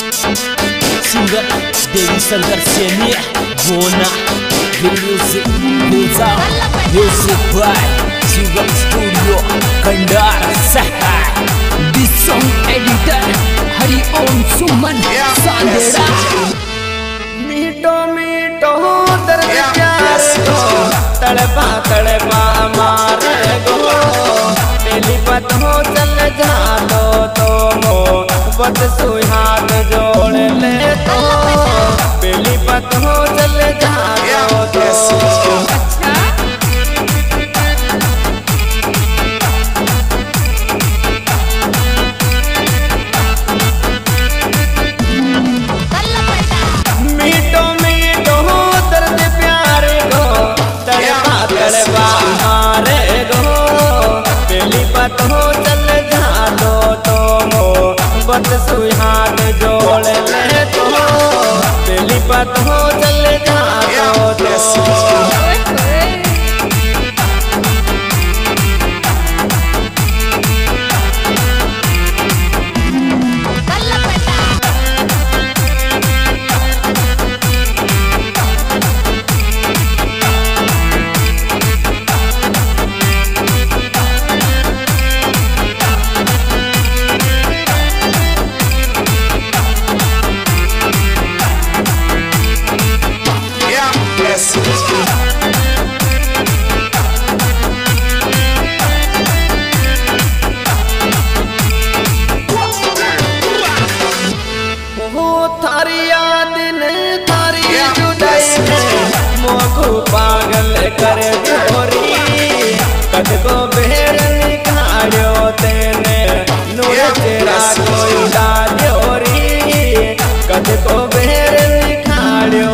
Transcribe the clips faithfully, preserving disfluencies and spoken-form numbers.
Singer देवी शंकर सेनी बोना music music by singer studio Kandar Sahay this song editor Hari Om Suman Sandera. मीठो मीठो दर्द प्यार को तड़पा तड़पा मारे गो पहली बात हो चल जा दो तो मोहब्बत सुई हाथ जोड़ ले तो पहली बात हो चल जा दो तो हो चल जा दो तो मोहब्बत सुई हाथ जोड़ ले तो पहली बात हो चल जा दो तो पागल कर गोरी कद को बेर निकालो तेने नूर तेरा कोई डालोरी कद को बेर निकालो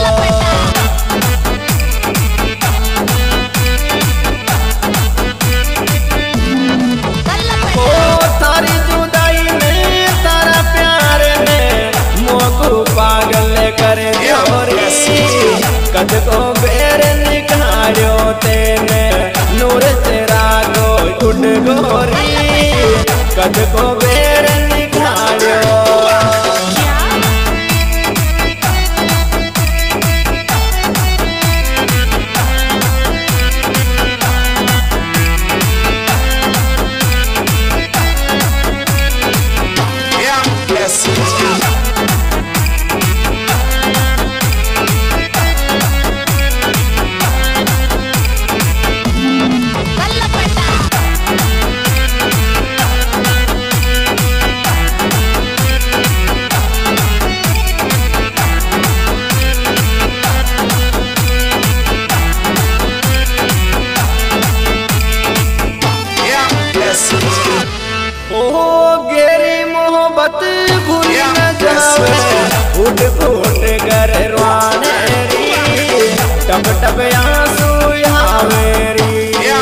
ओ तारी जुदाई में तारा प्यार में मोको पागल कर गोरी कद को बेर निकालो तेने नूर तेरा कोई उड़ गोरी कद को बेर निकालो भूल न जावे उठ फूट कर रोने री टप टप आंसू आवे री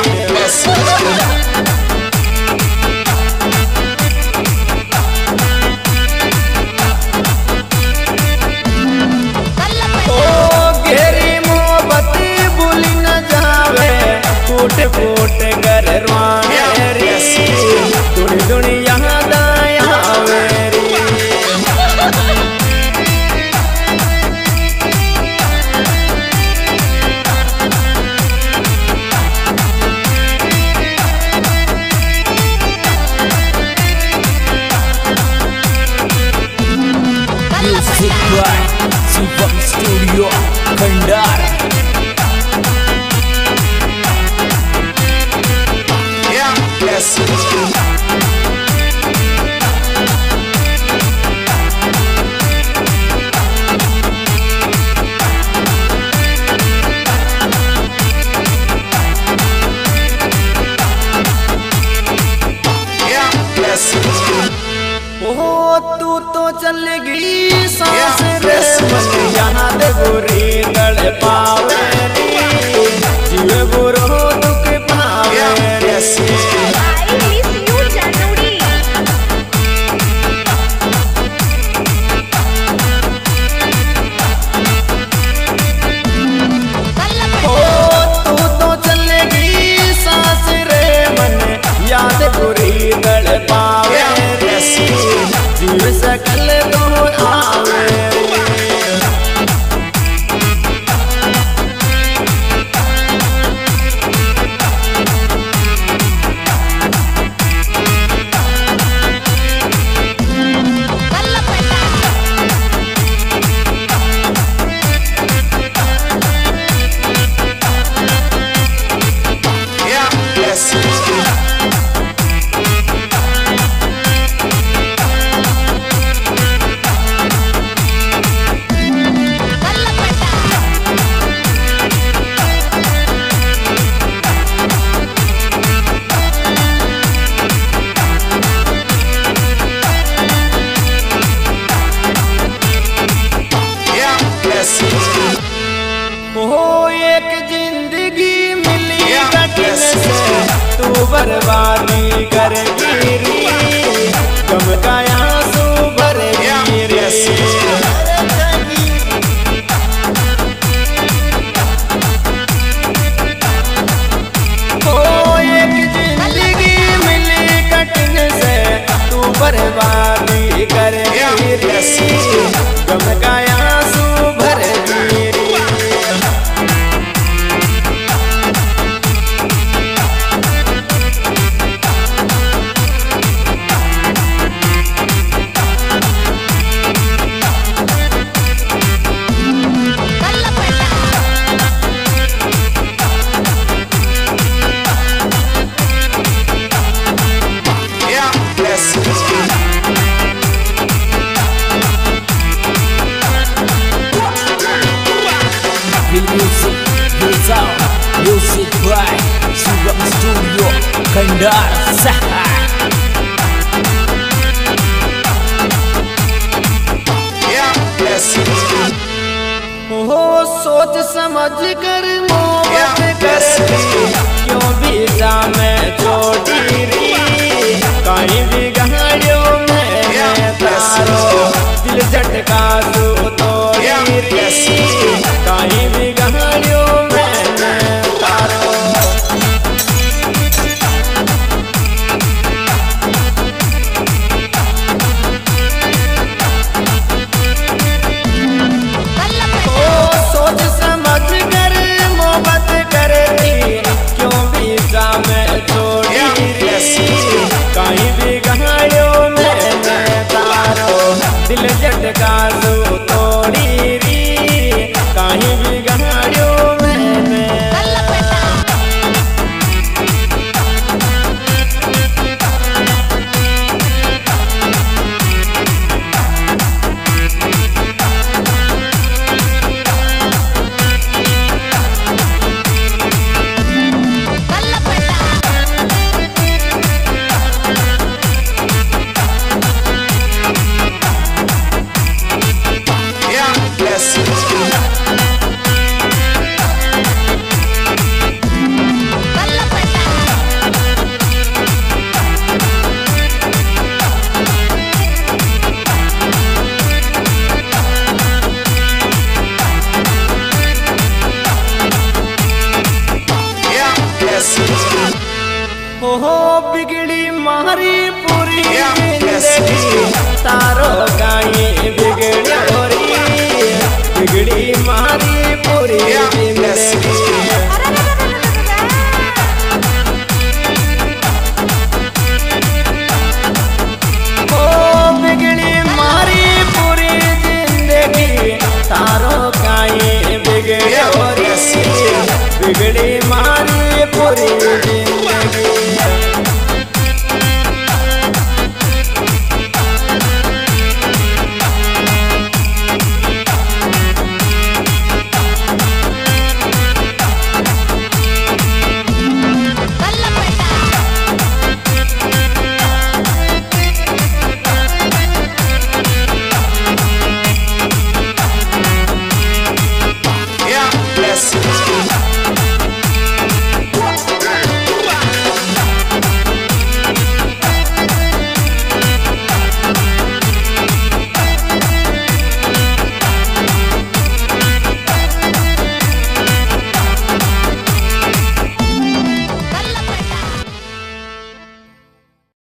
ओ गेरी मोहब्बत भूल न जावे फूट फूट कर रोने री दुनी दुनी यहाँ सिंगर स्टूडियो कंडार ओ तू तो चल गई सांस रे मन यहाँ दे गोरी तड़ पावे जीवे बुरो दुख पावे ओ तू तो चल गई सांस रे मन याद गोरी तड़ पावे जीव सकल तो बर्बादी कर गिरी गम का आंसू भर गिरी हो एक जिंदगी मिली कठिन से तू बर्बादी कर गिरी गम का आंसू भर गिरी Music goes out, music by Sugam Studio, Kandar Saha. हो सोच समझ कर मोहब्बत करती क्यों बीजा में छोड़ी री कहीं भी गहरियों में तारो दिल झटका तू तोड़ी री कहीं भी गहरियों में तारो सोच समझ कर मोहब्बत करती क्यों बीजा में छोड़ी री कहीं भी गहरियों में तारो दिल झटका तू तोड़ी री